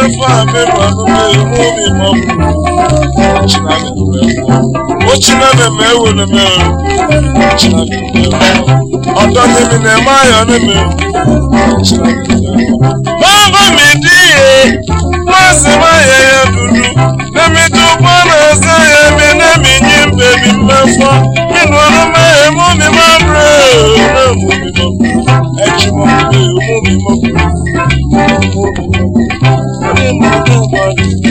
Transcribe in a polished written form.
fa me manu me mu mi mo china me o china me wo ne me china me odo mi ne ma yo ne me china me baba mi die masi ma ye dudu na mi tu pa na sa ye me na mi nyim baby me fo mi no no me mu mi ma bre na mu mi no echi mo mu mi mo